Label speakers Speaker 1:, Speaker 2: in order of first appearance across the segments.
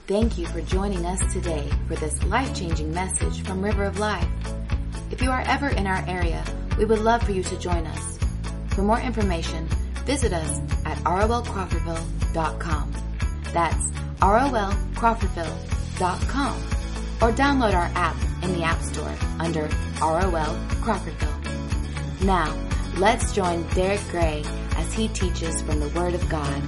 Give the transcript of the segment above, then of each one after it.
Speaker 1: Thank you for joining us today for this life-changing message from River of Life. If you are ever in our area, we would love for you to join us. For more information, visit us at rolcrawfordville.com. That's rolcrawfordville.com. Or download our app in the App Store under ROL Crawfordville. Now, let's join Derek Gray as he teaches from the Word of God.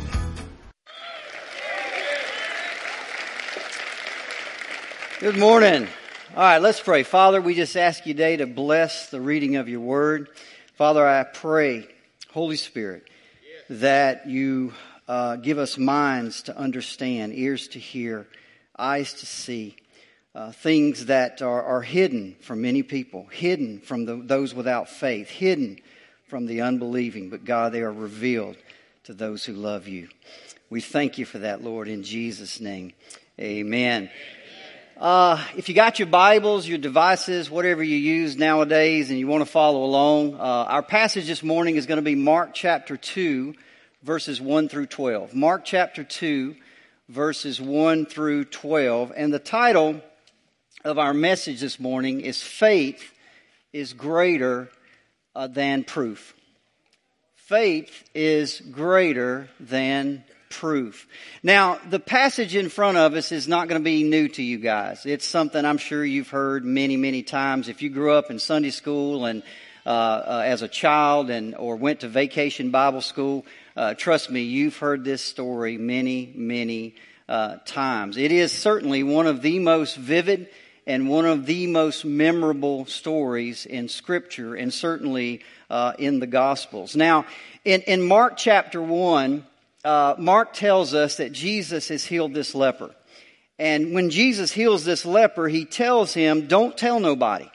Speaker 2: Good morning. All right, let's pray. Father, we just ask you today to bless the reading of your word. Father, I pray, Holy Spirit, that you give us minds to understand, ears to hear, eyes to see, things that are hidden from many people, hidden from those without faith, hidden from the unbelieving. But God, they are revealed to those who love you. We thank you for that, Lord, in Jesus' name. Amen. If you got your Bibles, your devices, whatever you use nowadays, and you want to follow along, our passage this morning is going to be Mark chapter 2, verses 1 through 12. Mark chapter 2, verses 1 through 12. And the title of our message this morning is Faith is Greater Than Proof. Faith is greater than proof. Now, the passage in front of us is not going to be new to you guys. It's something I'm sure you've heard many, many times. If you grew up in Sunday school and as a child or went to vacation Bible school, trust me, you've heard this story many, many times. It is certainly one of the most vivid and one of the most memorable stories in Scripture, and certainly in the Gospels. Now, in Mark chapter 1, Mark tells us that Jesus has healed this leper. And when Jesus heals this leper, he tells him, don't tell nobody.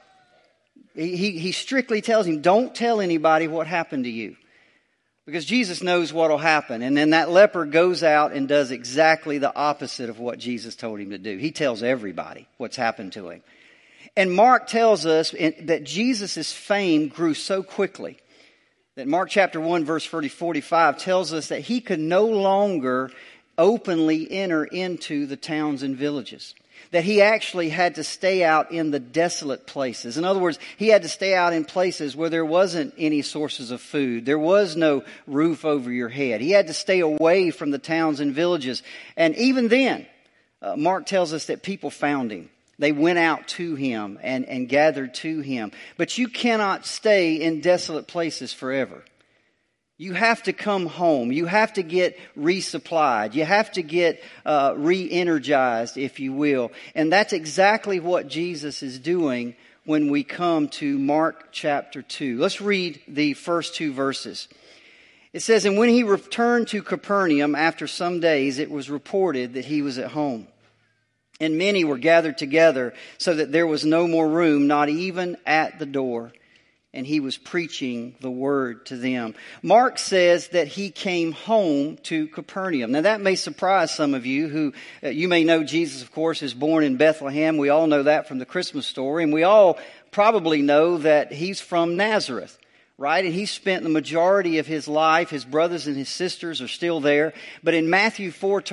Speaker 2: He strictly tells him, don't tell anybody what happened to you. Because Jesus knows what will happen. And then that leper goes out and does exactly the opposite of what Jesus told him to do. He tells everybody what's happened to him. And Mark tells us that Jesus' fame grew so quickly that Mark chapter 1 verse 45 tells us that he could no longer openly enter into the towns and villages. That he actually had to stay out in the desolate places. In other words, he had to stay out in places where there wasn't any sources of food. There was no roof over your head. He had to stay away from the towns and villages. And even then, Mark tells us that people found him. They went out to him and gathered to him. But you cannot stay in desolate places forever. You have to come home. You have to get resupplied. You have to get re-energized, if you will. And that's exactly what Jesus is doing when we come to Mark chapter 2. Let's read the first two verses. It says, "And when he returned to Capernaum after some days, it was reported that he was at home. And many were gathered together so that there was no more room, not even at the door. And he was preaching the word to them." Mark says that he came home to Capernaum. Now that may surprise some of you who, you may know Jesus, of course, is born in Bethlehem. We all know that from the Christmas story. And we all probably know that he's from Nazareth, right? And he spent the majority of his life, his brothers and his sisters are still there. But in Matthew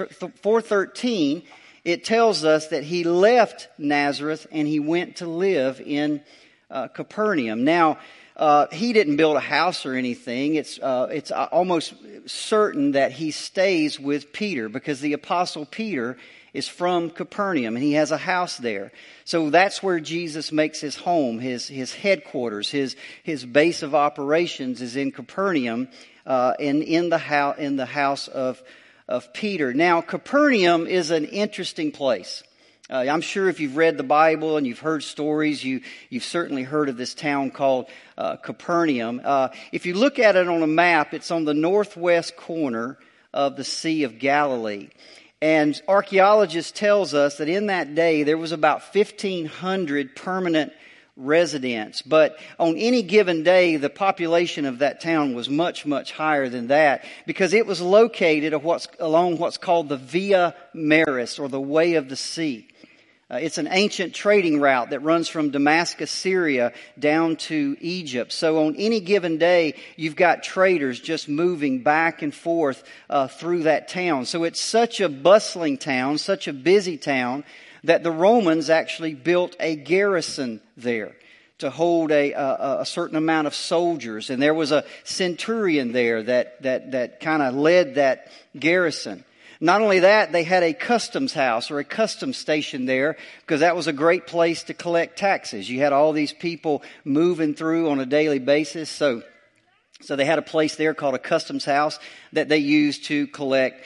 Speaker 2: 4:13, it tells us that he left Nazareth and he went to live in Capernaum. Now, he didn't build a house or anything. It's almost certain that he stays with Peter because the Apostle Peter is from Capernaum and he has a house there. So that's where Jesus makes his home, his headquarters, his base of operations is in Capernaum, and in the house of Peter. Now, Capernaum is an interesting place. I'm sure if you've read the Bible and you've heard stories, you've certainly heard of this town called Capernaum. If you look at it on a map, it's on the northwest corner of the Sea of Galilee. And archaeologists tells us that in that day there was about 1,500 permanent residents. But on any given day, the population of that town was much, much higher than that because it was located along what's called the Via Maris, or the Way of the Sea. It's an ancient trading route that runs from Damascus, Syria, down to Egypt. So on any given day, you've got traders just moving back and forth through that town. So it's such a bustling town, such a busy town, that the Romans actually built a garrison there to hold a certain amount of soldiers. And there was a centurion there that kind of led that garrison. Not only that, they had a customs house or a customs station there because that was a great place to collect taxes. You had all these people moving through on a daily basis. So they had a place there called a customs house that they used to collect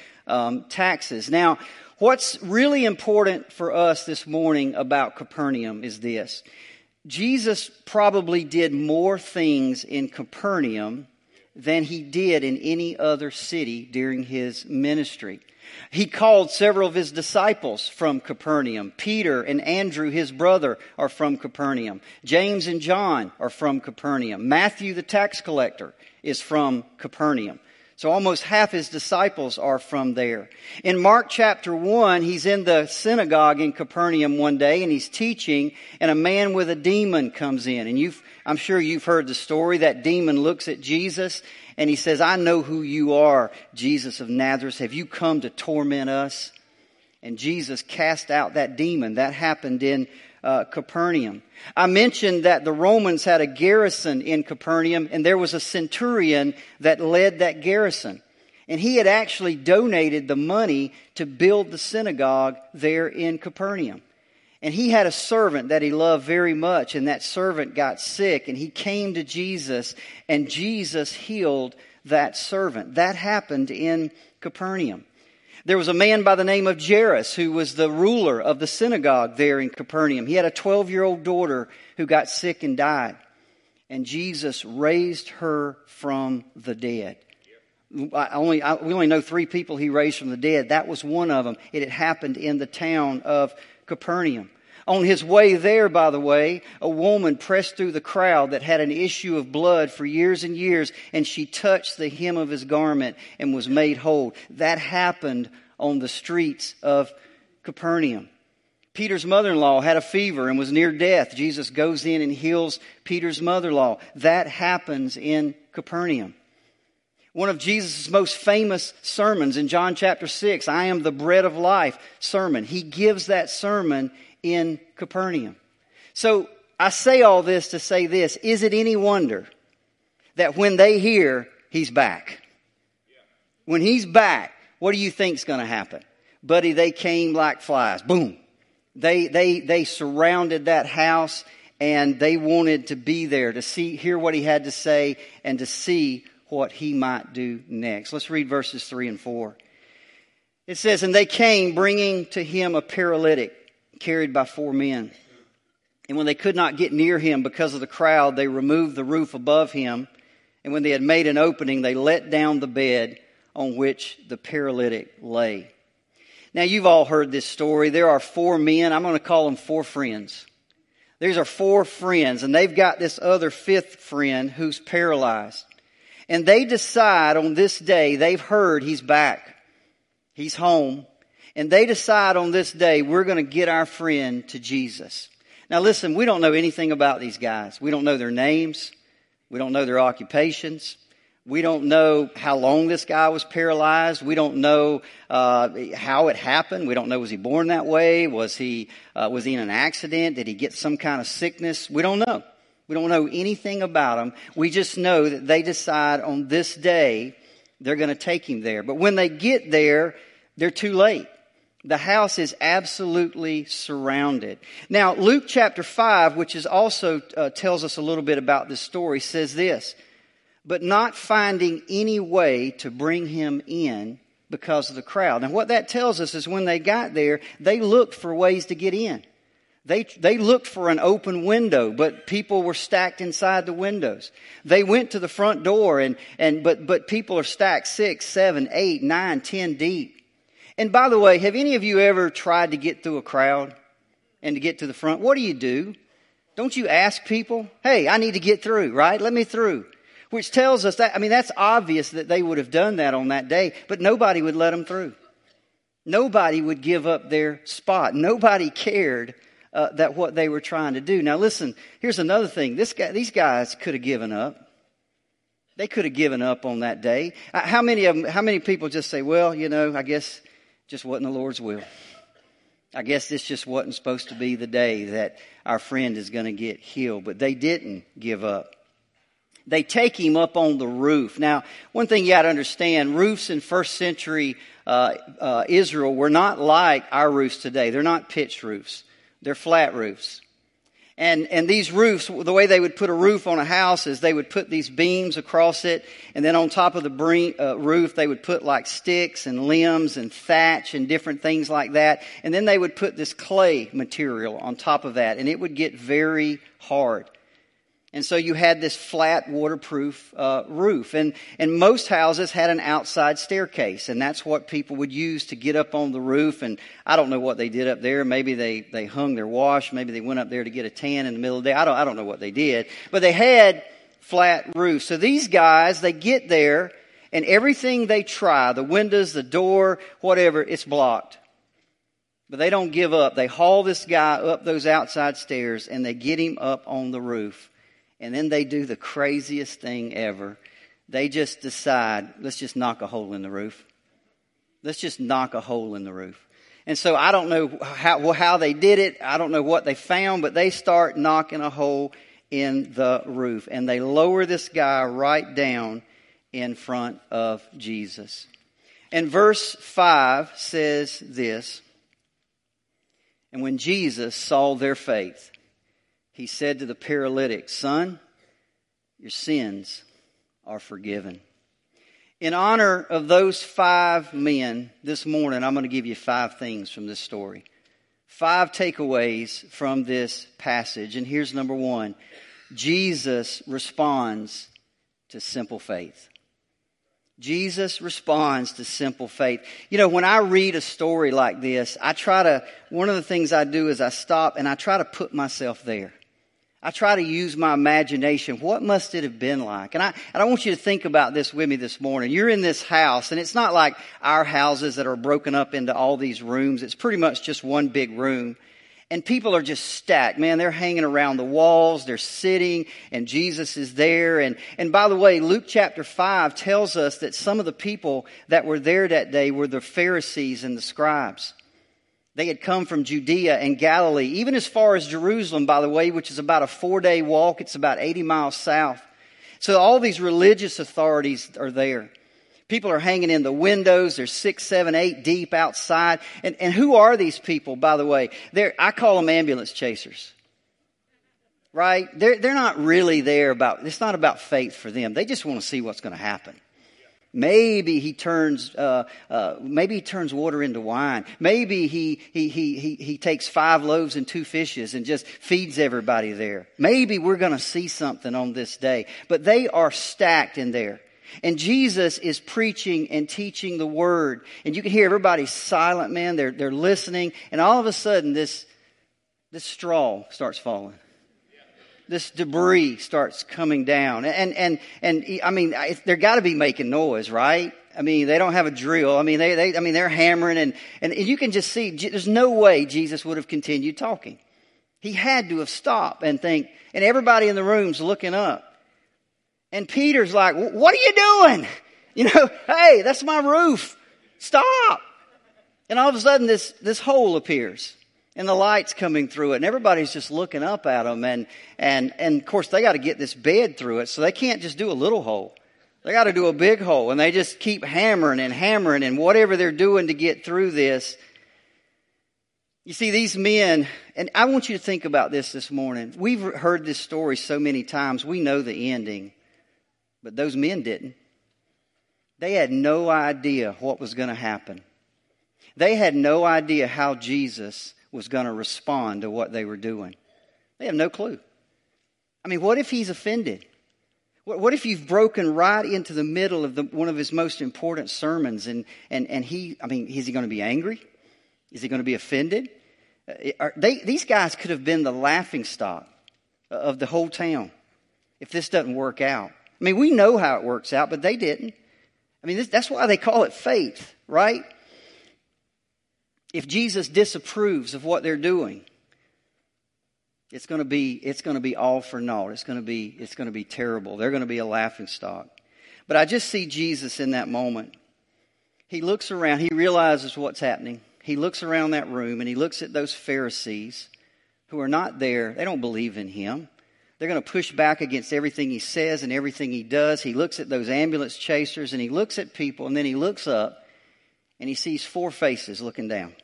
Speaker 2: taxes. Now, what's really important for us this morning about Capernaum is this. Jesus probably did more things in Capernaum than he did in any other city during his ministry. He called several of his disciples from Capernaum. Peter and Andrew, his brother, are from Capernaum. James and John are from Capernaum. Matthew, the tax collector, is from Capernaum. So almost half his disciples are from there. In Mark chapter 1, he's in the synagogue in Capernaum one day and he's teaching, and a man with a demon comes in. And I'm sure you've heard the story. That demon looks at Jesus and he says, "I know who you are, Jesus of Nazareth. Have you come to torment us?" And Jesus cast out that demon. That happened in Capernaum. I mentioned that the Romans had a garrison in Capernaum, and there was a centurion that led that garrison. And he had actually donated the money to build the synagogue there in Capernaum. And he had a servant that he loved very much, and that servant got sick, and he came to Jesus, and Jesus healed that servant. That happened in Capernaum. There was a man by the name of Jairus who was the ruler of the synagogue there in Capernaum. He had a 12-year-old daughter who got sick and died. And Jesus raised her from the dead. We only know 3 people he raised from the dead. That was one of them. It had happened in the town of Capernaum. On his way there, by the way, a woman pressed through the crowd that had an issue of blood for years and years, and she touched the hem of his garment and was made whole. That happened on the streets of Capernaum. Peter's mother-in-law had a fever and was near death. Jesus goes in and heals Peter's mother-in-law. That happens in Capernaum. One of Jesus' most famous sermons in John chapter 6, "I am the bread of life" sermon. He gives that sermon in Capernaum. So I say all this to say this. Is it any wonder that when they hear he's back? When he's back, what do you think's going to happen? Buddy, they came like flies. Boom. They surrounded that house and they wanted to be there to hear what he had to say and to see what he might do next. Let's read verses 3 and 4. It says, "And they came bringing to him a paralytic carried by 4 men. And when they could not get near him because of the crowd, they removed the roof above him. And when they had made an opening, they let down the bed on which the paralytic lay." Now, you've all heard this story. There are 4 men. I'm going to call them 4 friends. These are 4 friends, and they've got this other 5th friend who's paralyzed. And they decide on this day, they've heard he's back. He's home. And they decide on this day, we're going to get our friend to Jesus. Now listen, we don't know anything about these guys. We don't know their names. We don't know their occupations. We don't know how long this guy was paralyzed. We don't know how it happened. We don't know, was he born that way? Was he in an accident? Did he get some kind of sickness? We don't know. We don't know anything about him. We just know that they decide on this day they're going to take him there. But when they get there, they're too late. The house is absolutely surrounded. Now, Luke chapter 5, which is also tells us a little bit about this story, says this: "But not finding any way to bring him in because of the crowd." Now, what that tells us is when they got there, they looked for ways to get in. They looked for an open window, but people were stacked inside the windows. They went to the front door, but people are stacked 6, 7, 8, 9, 10 deep. And by the way, have any of you ever tried to get through a crowd and to get to the front? What do? Don't you ask people, "Hey, I need to get through, right? Let me through." Which tells us that, that's obvious that they would have done that on that day, but nobody would let them through. Nobody would give up their spot. Nobody cared that what they were trying to do. Now listen, here's another thing. These guys could have given up. They could have given up on that day. How many people just say, well, I guess just wasn't the Lord's will. I guess this just wasn't supposed to be the day that our friend is going to get healed. But they didn't give up. They take him up on the roof. Now, one thing you got to understand, roofs in first century Israel were not like our roofs today. They're not pitched roofs. They're flat roofs. And these roofs, the way they would put a roof on a house is they would put these beams across it, and then on top of the roof they would put like sticks and limbs and thatch and different things like that. And then they would put this clay material on top of that, and it would get very hard. And so you had this flat, waterproof roof. And most houses had an outside staircase. And that's what people would use to get up on the roof. And I don't know what they did up there. Maybe they hung their wash. Maybe they went up there to get a tan in the middle of the day. I don't know what they did. But they had flat roofs. So these guys, they get there, and everything they try, the windows, the door, whatever, it's blocked. But they don't give up. They haul this guy up those outside stairs, and they get him up on the roof. And then they do the craziest thing ever. They just decide, let's just knock a hole in the roof. Let's just knock a hole in the roof. And so I don't know how they did it. I don't know what they found, but they start knocking a hole in the roof. And they lower this guy right down in front of Jesus. And verse 5 says this. And when Jesus saw their faith, he said to the paralytic, son, your sins are forgiven. In honor of those 5 men, this morning I'm going to give you 5 things from this story. 5 takeaways from this passage. And here's number 1. Jesus responds to simple faith. Jesus responds to simple faith. When I read a story like this, one of the things I do is I stop and I try to put myself there. I try to use my imagination. What must it have been like? And I want you to think about this with me this morning. You're in this house, and it's not like our houses that are broken up into all these rooms. It's pretty much just one big room. And people are just stacked. Man, they're hanging around the walls. They're sitting, and Jesus is there. And by the way, Luke chapter 5 tells us that some of the people that were there that day were the Pharisees and the scribes. They had come from Judea and Galilee, even as far as Jerusalem, by the way, which is about a 4-day walk. It's about 80 miles south. So all these religious authorities are there. People are hanging in the windows. They're 6, 7, 8 deep outside. And who are these people, by the way? I call them ambulance chasers. Right? They're not really there it's not about faith for them. They just want to see what's going to happen. Maybe he turns water into wine. Maybe he takes 5 loaves and 2 fishes and just feeds everybody there. Maybe we're going to see something on this day. But they are stacked in there. And Jesus is preaching and teaching the word. And you can hear everybody silent, man. They're listening. And all of a sudden this straw starts falling. This debris starts coming down. And I mean, they're got to be making noise, right? I mean, they don't have a drill. I mean, they're hammering and you can just see there's no way Jesus would have continued talking. He had to have stopped and think, and everybody in the room's looking up. And Peter's like, what are you doing? Hey, that's my roof. Stop. And all of a sudden this hole appears. And the light's coming through it, and everybody's just looking up at them. And of course, they got to get this bed through it, so they can't just do a little hole. They got to do a big hole, and they just keep hammering and whatever they're doing to get through this. You see, these men, and I want you to think about this morning. We've heard this story so many times. We know the ending, but those men didn't. They had no idea what was going to happen. They had no idea how Jesus was going to respond to what they were doing. They have no clue. I mean, what if he's offended? What if you've broken right into the middle of one of his most important sermons and is he going to be angry? Is he going to be offended? These guys could have been the laughingstock of the whole town if this doesn't work out. I mean, we know how it works out, but they didn't. I mean, that's why they call it faith, right? If Jesus disapproves of what they're doing, it's going to be all for naught. It's going to be terrible. They're going to be a laughingstock. But I just see Jesus in that moment. He looks around. He realizes what's happening. He looks around that room and he looks at those Pharisees who are not there. They don't believe in him. They're going to push back against everything he says and everything he does. He looks at those ambulance chasers and he looks at people, and then he looks up and he sees 4 faces looking down.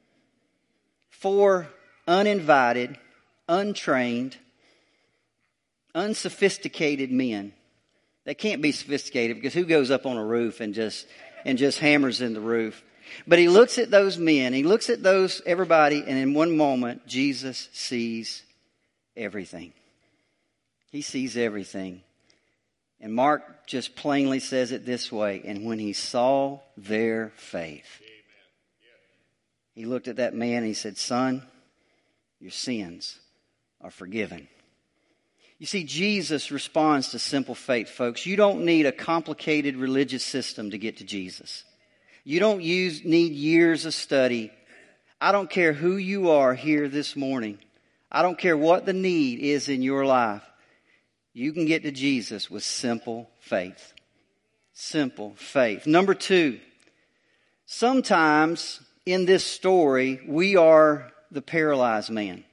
Speaker 2: 4 uninvited, untrained, unsophisticated men. They can't be sophisticated because who goes up on a roof and just hammers in the roof? But he looks at those men, he looks at everybody, and in one moment, Jesus sees everything. He sees everything. And Mark just plainly says it this way, and when he saw their faith, he looked at that man and he said, "Son, your sins are forgiven." You see, Jesus responds to simple faith, folks. You don't need a complicated religious system to get to Jesus. You don't need years of study. I don't care who you are here this morning. I don't care what the need is in your life. You can get to Jesus with simple faith. Simple faith. Number 2, sometimes in this story, we are the paralyzed man.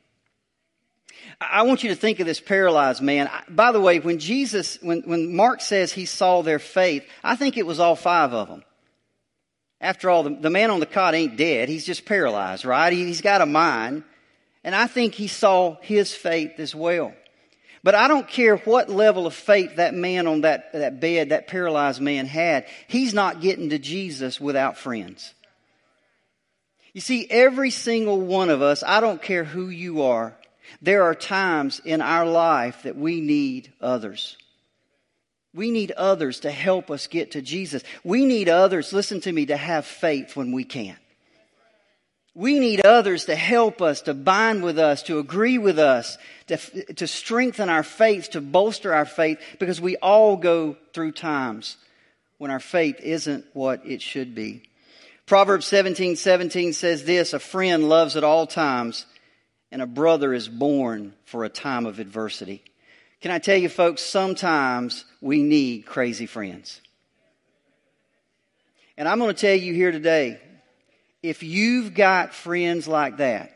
Speaker 2: I want you to think of this paralyzed man. By the way, when Mark says he saw their faith, I think it was all 5 of them. After all, the man on the cot ain't dead. He's just paralyzed, right? He's got a mind. And I think he saw his faith as well. But I don't care what level of faith that man on that bed, that paralyzed man had. He's not getting to Jesus without friends. You see, every single one of us, I don't care who you are, there are times in our life that we need others. We need others to help us get to Jesus. We need others, listen to me, to have faith when we can't. We need others to help us, to bind with us, to agree with us, to strengthen our faith, to bolster our faith, because we all go through times when our faith isn't what it should be. Proverbs 17:17 says this, "A friend loves at all times, and a brother is born for a time of adversity." Can I tell you, folks, sometimes we need crazy friends. And I'm going to tell you here today, if you've got friends like that,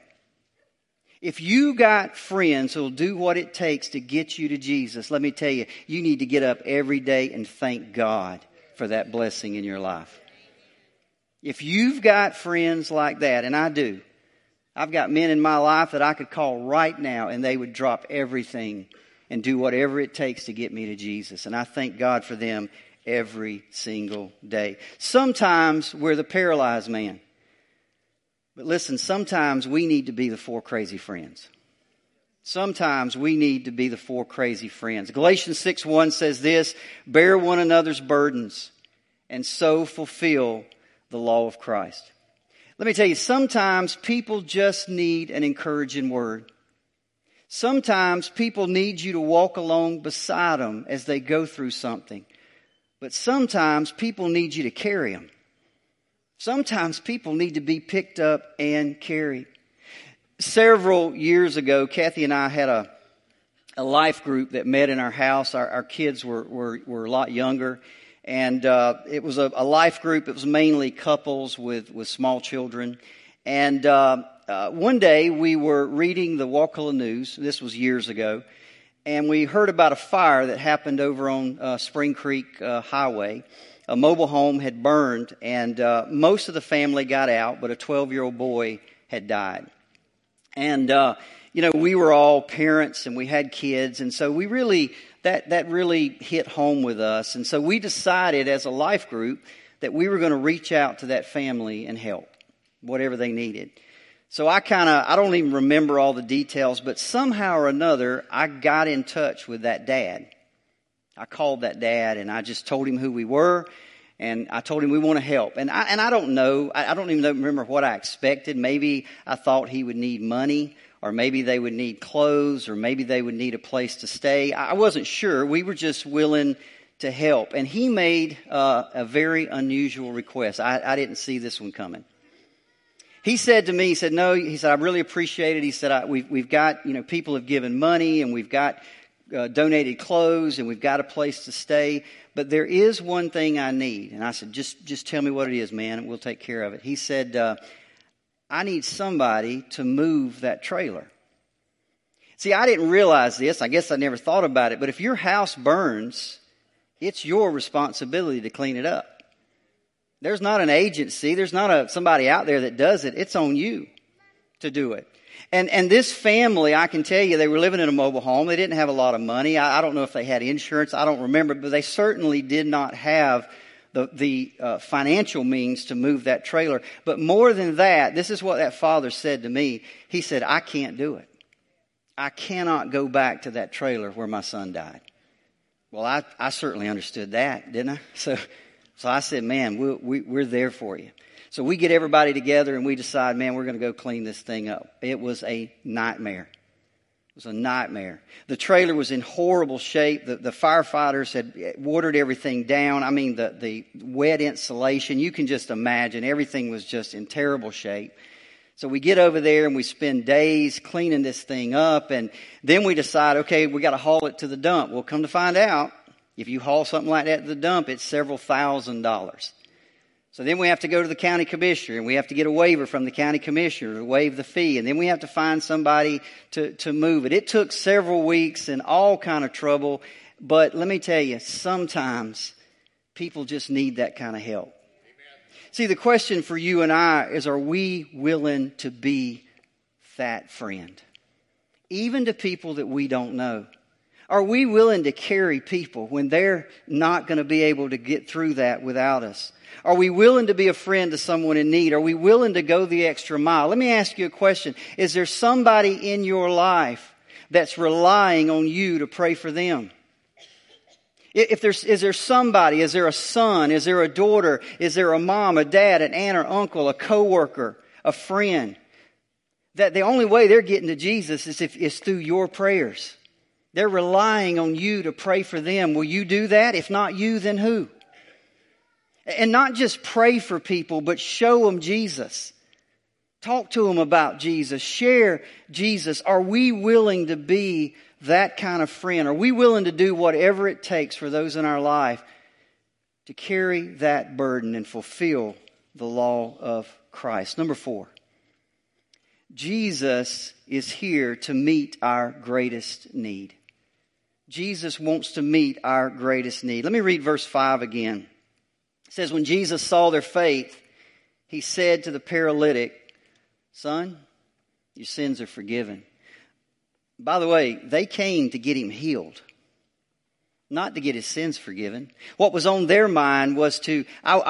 Speaker 2: if you got friends who'll do what it takes to get you to Jesus, let me tell you, you need to get up every day and thank God for that blessing in your life. If you've got friends like that, and I do, I've got men in my life that I could call right now and they would drop everything and do whatever it takes to get me to Jesus. And I thank God for them every single day. Sometimes we're the paralyzed man. But listen, sometimes we need to be the 4 crazy friends. Sometimes we need to be the 4 crazy friends. Galatians 6:1 says this, "Bear one another's burdens and so fulfill the law of Christ." Let me tell you, sometimes people just need an encouraging word. Sometimes people need you to walk along beside them as they go through something. But sometimes people need you to carry them. Sometimes people need to be picked up and carried. Several years ago, Kathy and I had a life group that met in our house. Our kids were a lot younger. And it was a life group. It was mainly couples with small children. And one day we were reading the Wakulla News. This was years ago. And we heard about a fire that happened over on Spring Creek Highway. A mobile home had burned, and most of the family got out, but a 12-year-old boy had died. And, we were all parents and we had kids, and so we really, that really hit home with us. And so we decided as a life group that we were going to reach out to that family and help, whatever they needed. So I don't even remember all the details, but somehow or another, I got in touch with that dad. I called that dad and I just told him who we were, and I told him we want to help. And I don't know, I don't even remember what I expected. Maybe I thought he would need money, or maybe they would need clothes, or maybe they would need a place to stay. I wasn't sure. We were just willing to help. And he made a very unusual request. I didn't see this one coming. He said to me, he said, no, he said, I really appreciate it. He said, we've got, people have given money and we've got donated clothes and we've got a place to stay. But there is one thing I need. And I said, just tell me what it is, man, and we'll take care of it. He said, I need somebody to move that trailer. See, I didn't realize this. I guess I never thought about it. But if your house burns, it's your responsibility to clean it up. There's not an agency. There's not somebody out there that does it. It's on you to do it. And this family, I can tell you, they were living in a mobile home. They didn't have a lot of money. I don't know if they had insurance. I don't remember. But they certainly did not have the financial means to move that trailer. But more than that, this is what that father said to me. He said, I can't do it. I cannot go back to that trailer where my son died. Well, I certainly understood that, didn't I? So I said, man, we're there for you. So we get everybody together and we decide, man, we're going to go clean this thing up. It was a nightmare. It was a nightmare. The trailer was in horrible shape. The firefighters had watered everything down. I mean, the wet insulation, you can just imagine everything was just in terrible shape. So we get over there and we spend days cleaning this thing up. And then we decide, okay, we got to haul it to the dump. Well, come to find out, if you haul something like that to the dump, it's several $1,000s. So then we have to go to the county commissioner and we have to get a waiver from the county commissioner to waive the fee. And then we have to find somebody to move it. It took several weeks and all kind of trouble. But let me tell you, sometimes people just need that kind of help. See, the question for you and I is, are we willing to be that friend? Even to people that we don't know. Are we willing to carry people when they're not going to be able to get through that without us? Are we willing to be a friend to someone in need? Are we willing to go the extra mile? Let me ask you a question. Is there somebody in your life that's relying on you to pray for them? Is there somebody, is there a son, is there a daughter, is there a mom, a dad, an aunt or uncle, a coworker, a friend, that the only way they're getting to Jesus is through your prayers? They're relying on you to pray for them. Will you do that? If not you, then who? And not just pray for people, but show them Jesus. Talk to them about Jesus. Share Jesus. Are we willing to be that kind of friend? Are we willing to do whatever it takes for those in our life to carry that burden and fulfill the law of Christ? Number 4, Jesus is here to meet our greatest need. Jesus wants to meet our greatest need. Let me read verse 5 again. It says, when Jesus saw their faith, he said to the paralytic, son, your sins are forgiven. By the way, they came to get him healed, not to get his sins forgiven. What was on their mind was we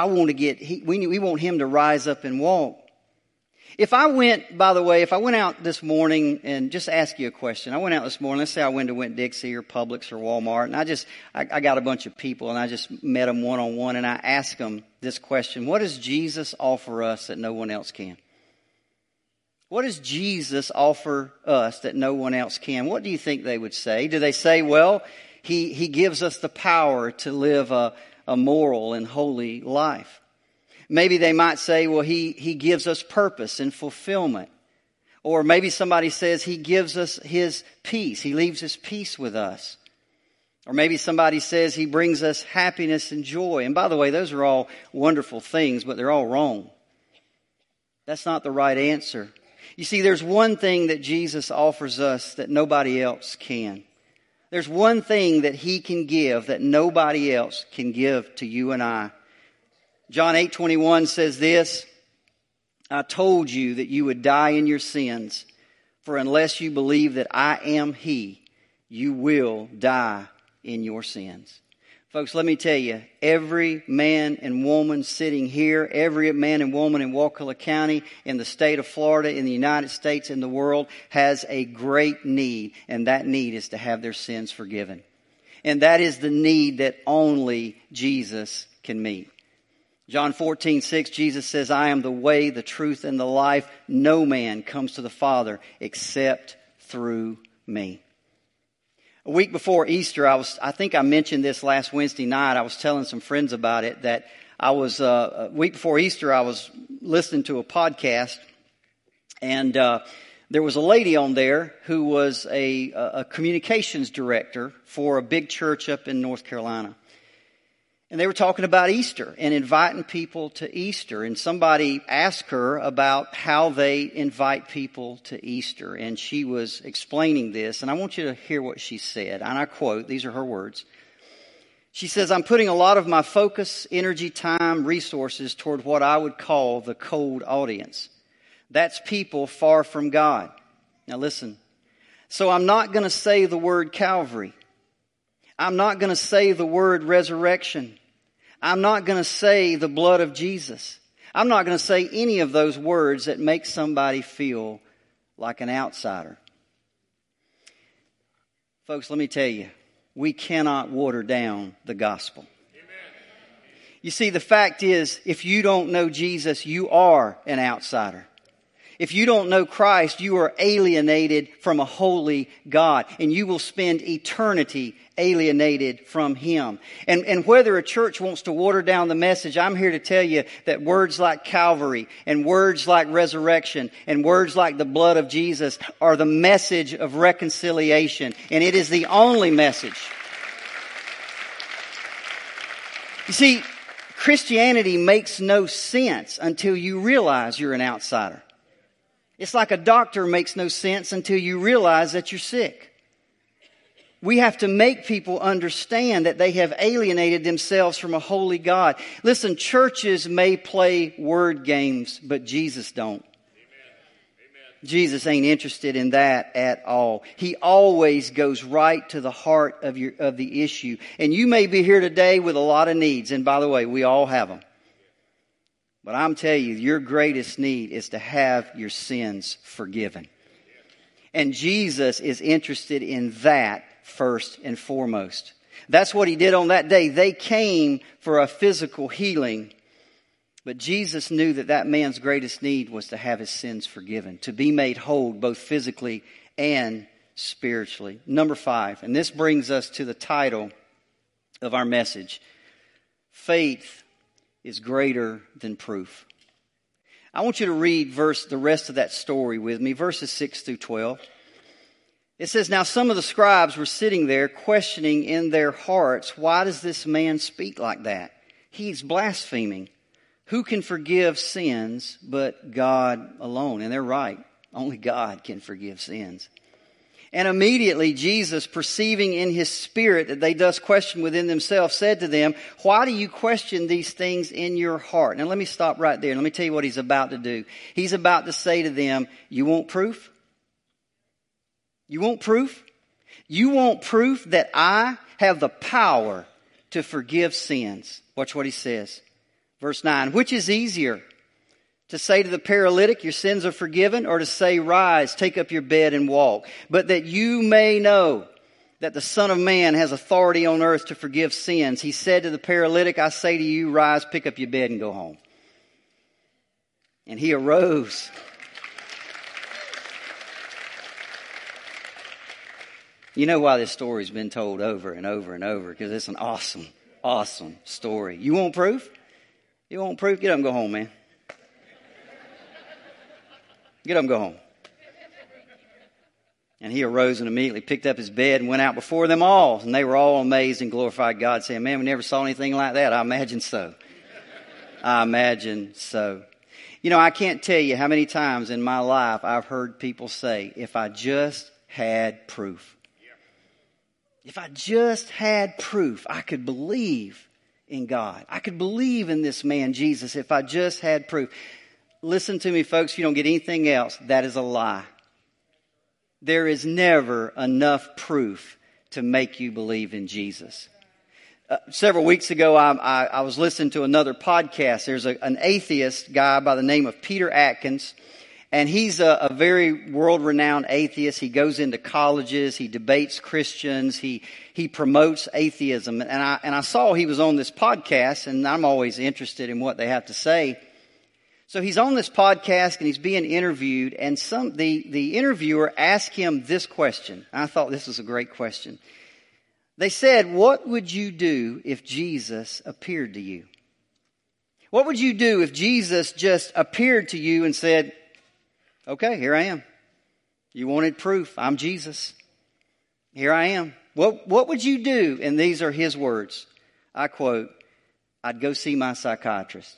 Speaker 2: want him to rise up and walk. If I went out this morning and just ask you a question. I went out this morning, let's say I went to Winn-Dixie or Publix or Walmart, and I got a bunch of people and I just met them one-on-one and I asked them this question. What does Jesus offer us that no one else can? What does Jesus offer us that no one else can? What do you think they would say? Do they say, well, he gives us the power to live a moral and holy life? Maybe they might say, well, he gives us purpose and fulfillment. Or maybe somebody says he gives us his peace. He leaves his peace with us. Or maybe somebody says he brings us happiness and joy. And by the way, those are all wonderful things, but they're all wrong. That's not the right answer. You see, there's one thing that Jesus offers us that nobody else can. There's one thing that he can give that nobody else can give to you and I. John 8:21 says this, I told you that you would die in your sins, for unless you believe that I am he, you will die in your sins. Folks, let me tell you, every man and woman sitting here, every man and woman in Wakulla County, in the state of Florida, in the United States, in the world, has a great need, and that need is to have their sins forgiven. And that is the need that only Jesus can meet. John 14:6, Jesus says, I am the way, the truth, and the life. No man comes to the Father except through me. A week before Easter, I think I mentioned this last Wednesday night. I was telling some friends about it, that a week before Easter, I was listening to a podcast, And there was a lady on there who was a communications director for a big church up in North Carolina. And they were talking about Easter and inviting people to Easter. And somebody asked her about how they invite people to Easter. And she was explaining this. And I want you to hear what she said. And I quote, these are her words. She says, "I'm putting a lot of my focus, energy, time, resources toward what I would call the cold audience. That's people far from God." Now listen. "So I'm not going to say the word Calvary. I'm not going to say the word resurrection. I'm not going to say the blood of Jesus. I'm not going to say any of those words that make somebody feel like an outsider." Folks, let me tell you, we cannot water down the gospel. You see, the fact is, if you don't know Jesus, you are an outsider. If you don't know Christ, you are alienated from a holy God, and you will spend eternity alienated from Him. And whether a church wants to water down the message, I'm here to tell you that words like Calvary and words like resurrection and words like the blood of Jesus are the message of reconciliation, and it is the only message. You see, Christianity makes no sense until you realize you're an outsider. It's like a doctor makes no sense until you realize that you're sick. We have to make people understand that they have alienated themselves from a holy God. Listen, churches may play word games, but Jesus don't. Jesus ain't interested in that at all. He always goes right to the heart of the issue. And you may be here today with a lot of needs. And by the way, we all have them. But I'm telling you, your greatest need is to have your sins forgiven. And Jesus is interested in that first and foremost. That's what He did on that day. They came for a physical healing. But Jesus knew that that man's greatest need was to have his sins forgiven, to be made whole both physically and spiritually. Number 5, and this brings us to the title of our message. Faith is greater than proof. I want you to read the rest of that story with me, verses 6 through 12. It says, "Now some of the scribes were sitting there questioning in their hearts, 'Why does this man speak like that? He's blaspheming. Who can forgive sins but God alone?'" And they're right. Only God can forgive sins. "And immediately Jesus, perceiving in His spirit that they thus questioned within themselves, said to them, 'Why do you question these things in your heart?'" Now let me stop right there. Let me tell you what He's about to do. He's about to say to them, "You want proof? You want proof? You want proof that I have the power to forgive sins?" Watch what He says. Verse 9, "Which is easier, to say to the paralytic, 'Your sins are forgiven,' or to say, 'Rise, take up your bed and walk'? But that you may know that the Son of Man has authority on earth to forgive sins, He said to the paralytic, 'I say to you, rise, pick up your bed and go home.' And he arose." You know why this story's been told over and over and over? Because it's an awesome, awesome story. You want proof? You want proof? Get up and go home, man. Get up and go home. And he arose and immediately picked up his bed and went out before them all. And they were all amazed and glorified God, saying, "Man, we never saw anything like that." I imagine so. I imagine so. You know, I can't tell you how many times in my life I've heard people say, "If I just had proof. If I just had proof, I could believe in God. I could believe in this man, Jesus, if I just had proof." Listen to me, folks. If you don't get anything else, that is a lie. There is never enough proof to make you believe in Jesus. Several weeks ago, I was listening to another podcast. There's an atheist guy by the name of Peter Atkins. And he's a very world-renowned atheist. He goes into colleges. He debates Christians. He promotes atheism. And I saw he was on this podcast, and I'm always interested in what they have to say. So he's on this podcast, and he's being interviewed. And the interviewer asked him this question. I thought this was a great question. They said, "What would you do if Jesus appeared to you? What would you do if Jesus just appeared to you and said, Okay, here I am. You wanted proof. I'm Jesus. Here I am. What would you do? And these are his words. I quote, I'd go see my psychiatrist.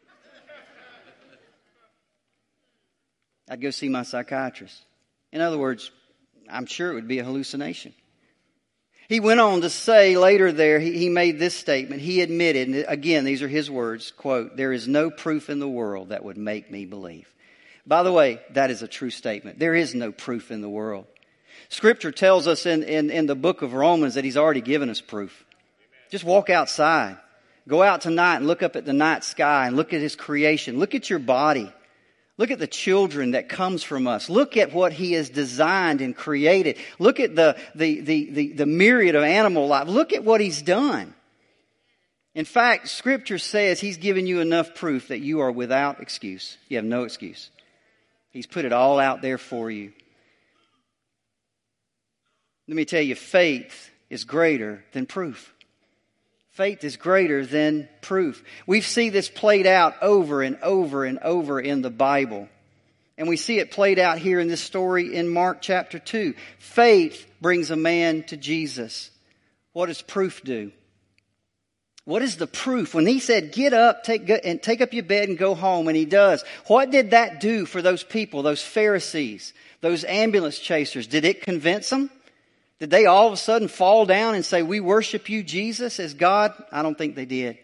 Speaker 2: I'd go see my psychiatrist. In other words, I'm sure it would be a hallucination. He went on to say later there, he made this statement. He admitted, and again, these are his words, quote, there is no proof in the world that would make me believe. By the way, that is a true statement. There is no proof in the world. Scripture tells us in the book of Romans that he's already given us proof. Just walk outside. Go out tonight and look up at the night sky and look at his creation. Look at your body. Look at the children that comes from us. Look at what he has designed and created. Look at the myriad of animal life. Look at what he's done. In fact, Scripture says he's given you enough proof that you are without excuse. You have no excuse. He's put it all out there for you. Let me tell you, faith is greater than proof. Faith is greater than proof. We see this played out over and over and over in the Bible. And we see it played out here in this story in Mark chapter 2. Faith brings a man to Jesus. What does proof do? What is the proof? When he said, get up, take up your bed and go home, and he does. What did that do for those people, those Pharisees, those ambulance chasers? Did it convince them? Did they all of a sudden fall down and say, we worship you, Jesus, as God? I don't think they did.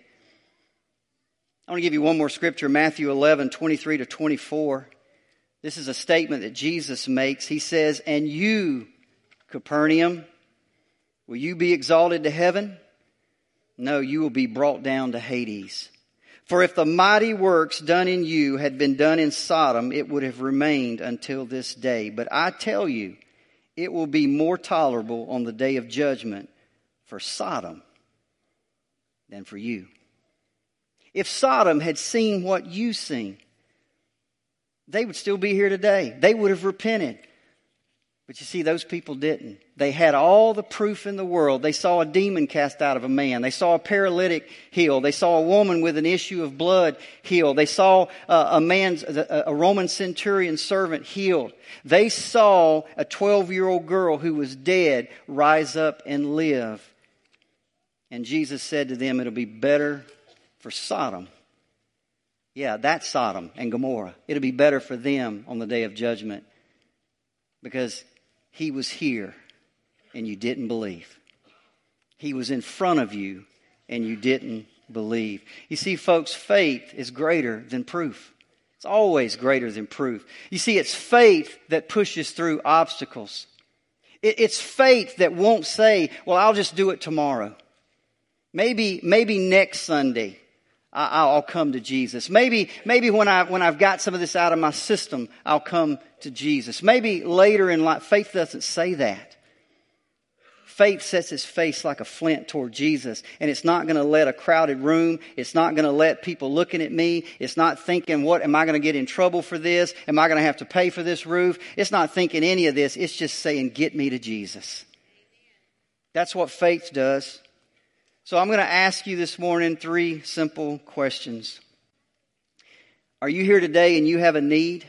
Speaker 2: I want to give you one more scripture, Matthew 11, 23 to 24. This is a statement that Jesus makes. He says, and you, Capernaum, will you be exalted to heaven? No, you will be brought down to Hades. For if the mighty works done in you had been done in Sodom, it would have remained until this day. But I tell you, it will be more tolerable on the day of judgment for Sodom than for you. If Sodom had seen what you've seen, they would still be here today. They would have repented. But you see, those people didn't. They had all the proof in the world. They saw a demon cast out of a man. They saw a paralytic healed. They saw a woman with an issue of blood healed. They saw a Roman centurion servant healed. They saw a 12-year-old girl who was dead rise up and live. And Jesus said to them, it'll be better for Sodom. Yeah, that's Sodom and Gomorrah. It'll be better for them on the day of judgment because he was here and you didn't believe. He was in front of you and you didn't believe. You see, folks, faith is greater than proof. It's always greater than proof. You see, it's faith that pushes through obstacles. It's faith that won't say, well, I'll just do it tomorrow. Maybe next Sunday I'll come to Jesus. Maybe when I've got some of this out of my system, I'll come to Jesus. Maybe later in life. Faith doesn't say that. Faith sets its face like a flint toward Jesus, and it's not going to let a crowded room. It's not going to let people looking at me. It's not thinking, what am I going to get in trouble for this? Am I going to have to pay for this roof? It's not thinking any of this. It's just saying, get me to Jesus. That's what faith does. So I'm going to ask you this morning 3 simple questions. Are you here today and you have a need?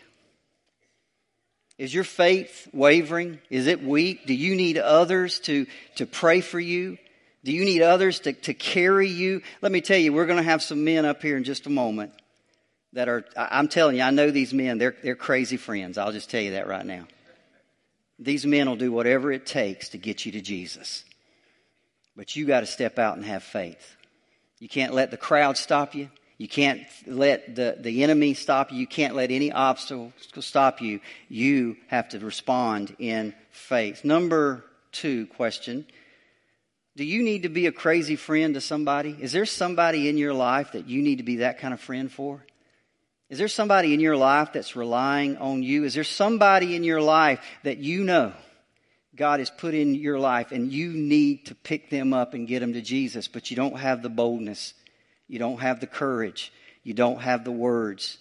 Speaker 2: Is your faith wavering? Is it weak? Do you need others to pray for you? Do you need others to carry you? Let me tell you, we're going to have some men up here in just a moment that are, I'm telling you, I know these men, they're crazy friends. I'll just tell you that right now. These men will do whatever it takes to get you to Jesus. But you got to step out and have faith. You can't let the crowd stop you. You can't let the enemy stop you. You can't let any obstacle stop you. You have to respond in faith. Number 2 question. Do you need to be a crazy friend to somebody? Is there somebody in your life that you need to be that kind of friend for? Is there somebody in your life that's relying on you? Is there somebody in your life that you know God has put in your life and you need to pick them up and get them to Jesus, but you don't have the boldness? You don't have the courage. You don't have the words.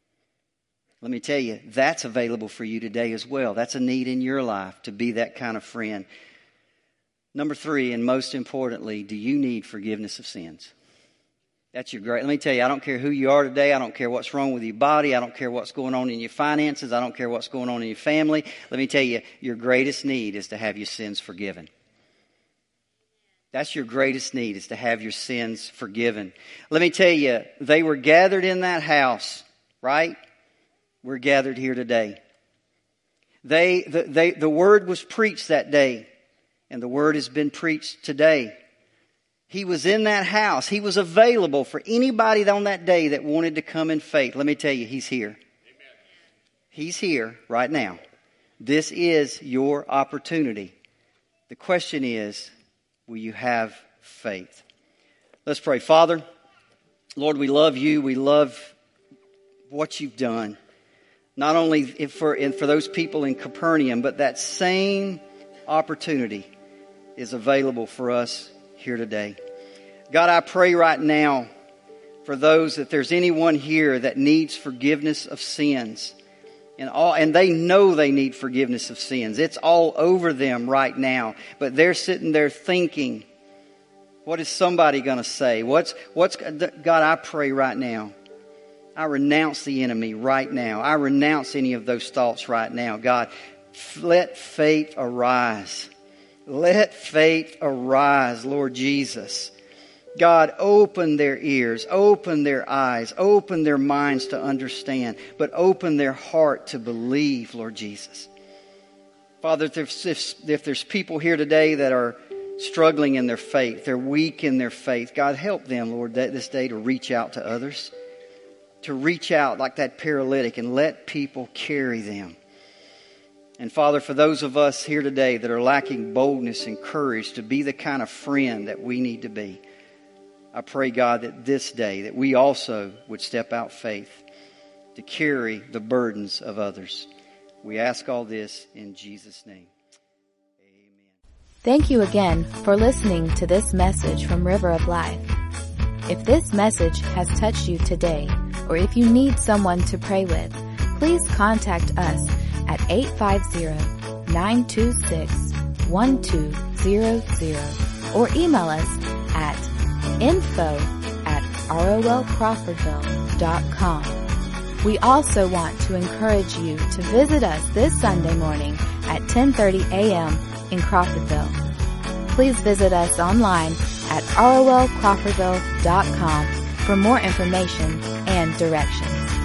Speaker 2: Let me tell you, that's available for you today as well. That's a need in your life to be that kind of friend. Number 3, and most importantly, do you need forgiveness of sins? That's your great. Let me tell you, I don't care who you are today. I don't care what's wrong with your body. I don't care what's going on in your finances. I don't care what's going on in your family. Let me tell you, your greatest need is to have your sins forgiven. That's your greatest need, is to have your sins forgiven. Let me tell you, they were gathered in that house, right? We're gathered here today. The word was preached that day, and the word has been preached today. He was in that house. He was available for anybody on that day that wanted to come in faith. Let me tell you, He's here. Amen. He's here right now. This is your opportunity. The question is, will you have faith? Let's pray. Father, Lord, we love you. We love what you've done. Not only for those people in Capernaum, but that same opportunity is available for us here today. God, I pray right now for those, that there's anyone here that needs forgiveness of sins. And they know they need forgiveness of sins. It's all over them right now. But they're sitting there thinking, what is somebody going to say? God, I pray right now. I renounce the enemy right now. I renounce any of those thoughts right now. God, let faith arise. Let faith arise, Lord Jesus. God, open their ears, open their eyes, open their minds to understand, but open their heart to believe, Lord Jesus. Father, if there's people here today that are struggling in their faith, they're weak in their faith, God, help them, Lord, this day to reach out to others, to reach out like that paralytic and let people carry them. And Father, for those of us here today that are lacking boldness and courage to be the kind of friend that we need to be, I pray, God, that this day that we also would step out faith to carry the burdens of others. We ask all this in Jesus' name. Amen.
Speaker 1: Thank you again for listening to this message from River of Life. If this message has touched you today, or if you need someone to pray with, please contact us at 850-926-1200 or email us at info@rolcrawfordville.com. We also want to encourage you to visit us this Sunday morning at 10:30 a.m. in Crawfordville. Please visit us online at rolcrawfordville.com for more information and directions.